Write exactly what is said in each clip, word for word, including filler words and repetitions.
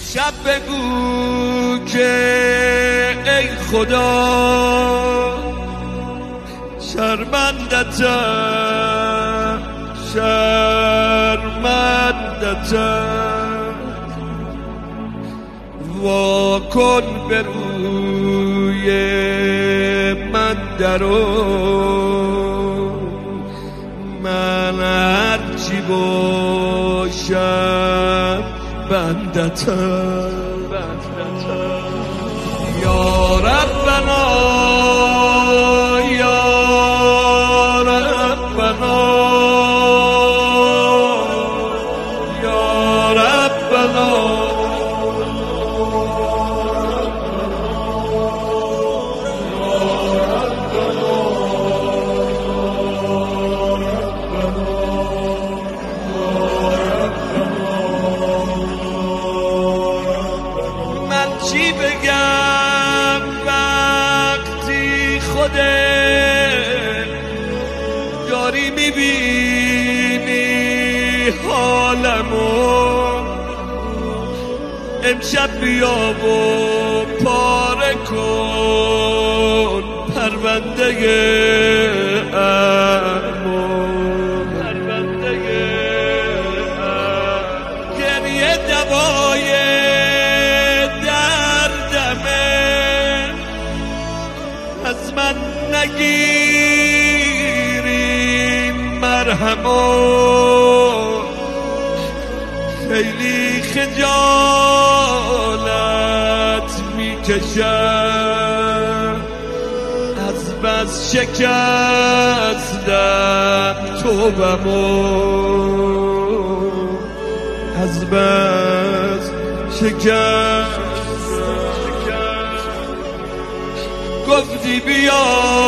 شب بگو که ای خدا شرمندتم شرمندتم وا کن به روی من درو من هرچی باشم بندتم یا ربنا یا ربنا یا ربنا چی بگم وقتی خودت داری میبینی حالمو امشب بیا و پاره کن پرونده امو پرونده ام گریه دوای از من نگیری مرهمو خیلی خجالت میکشم از بس شکستم توبمو از بس شکستم گفتی بیا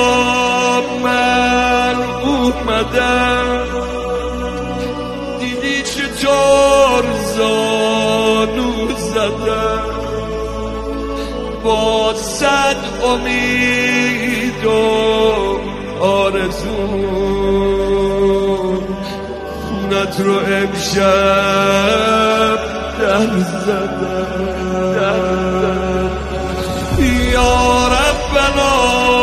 من اومدم دیدی چطور زانو زدم با صد امید و آرزو خونت رو امشب در زدم یا ربنا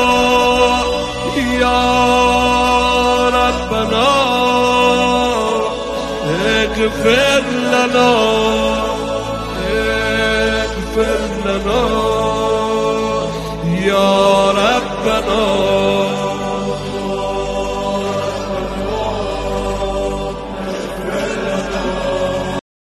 یا ربنا اغفر لنا اغفر لنا یا ربنا